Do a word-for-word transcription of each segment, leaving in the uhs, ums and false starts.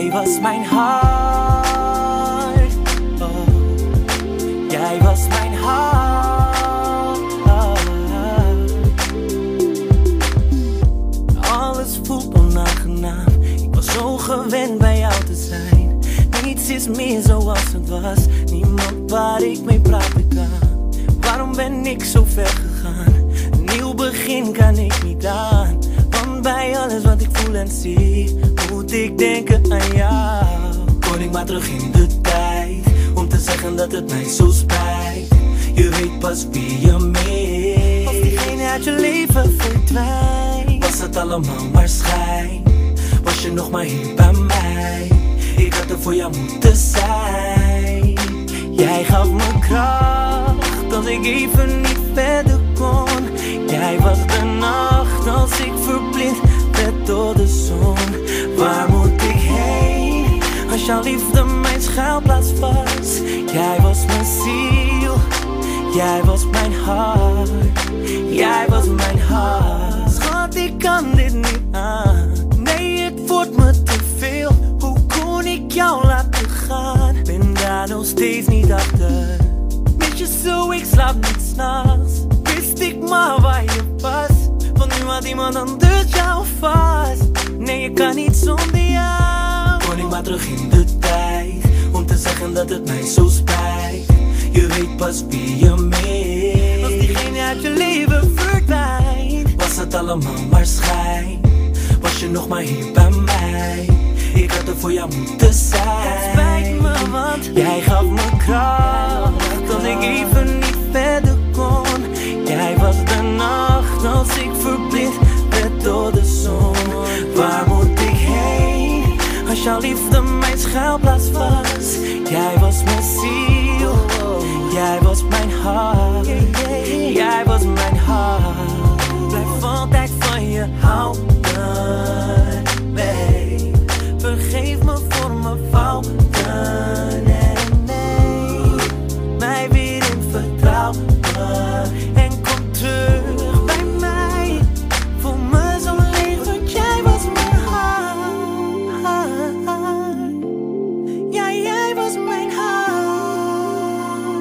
Jij was mijn hart, oh. Jij was mijn hart, oh. Alles voelt onaangenaam. Ik was zo gewend bij jou te zijn. Niets is meer zoals het was. Niemand waar ik mee praten kan. Waarom ben ik zo ver gegaan? Een nieuw begin kan ik niet aan. Want bij alles wat ik voel en zie, moet ik denken aan jou. Kon ik maar terug in de tijd, om te zeggen dat het mij zo spijt. Je weet pas wie je mist. Als diegene uit je leven verdwijnt, was het allemaal maar schijn. Was je nog maar hier bij mij, ik had er voor jou moeten zijn. Jij gaf me kracht als ik even niet verder kon. Jij was de nacht als ik verblind werd door de zon. Waar moet ik heen als jouw liefde mijn schuilplaats was? Jij was mijn ziel, jij was mijn hart. Jij was mijn hart. Schat, ik kan dit niet aan. Nee, het wordt me te veel. Hoe kon ik jou laten gaan? Ben daar nog steeds niet achter. Mis je zo, ik slaap niet s'nachts. Wist ik maar waar je was, want nu had iemand anders jou vast. Nee, je kan niet zonder jou. Kon ik maar terug in de tijd, om te zeggen dat het mij zo spijt. Je weet pas wie je mist. Als diegene uit je leven verdwijnt, was het allemaal maar schijn. Was je nog maar hier bij mij, ik had er voor jou moeten zijn. Het spijt me, want jij gaf me kracht als ik even niet verder kon. Jij was de nacht als ik verblind werd door de zon. Waar moet ik heen als jouw liefde mijn schuilplaats was? Jij was mijn ziel, jij was mijn hart. Jij was mijn hart. Blijf altijd van je houden, babe. Vergeef me voor mijn fouten. En neem mij weer in vertrouwen. En kom terug bij mij. Voel me zo leeg, want jij was mijn hart. Ja, jij was mijn hart.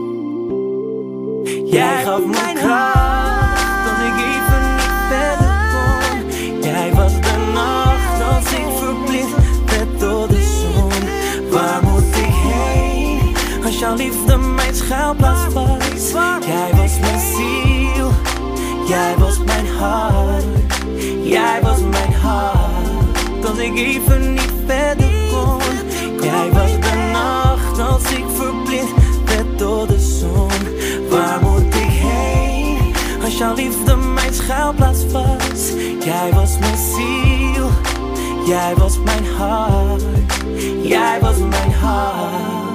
Jij gaf me kracht als ik even niet verder kon. Jij was de nacht als ik verblind werd door de zon. Waar moet ik heen als jouw liefde mijn schuilplaats was? Jij was mijn ziel, jij was mijn hart. Jij was mijn hart als ik even niet verder kon. Jij was de nacht als ik verblind werd door de zon. Waar moet ik heen als jouw liefde mijn schuilplaats was? Jij was mijn ziel, jij was mijn hart. Jij was mijn hart.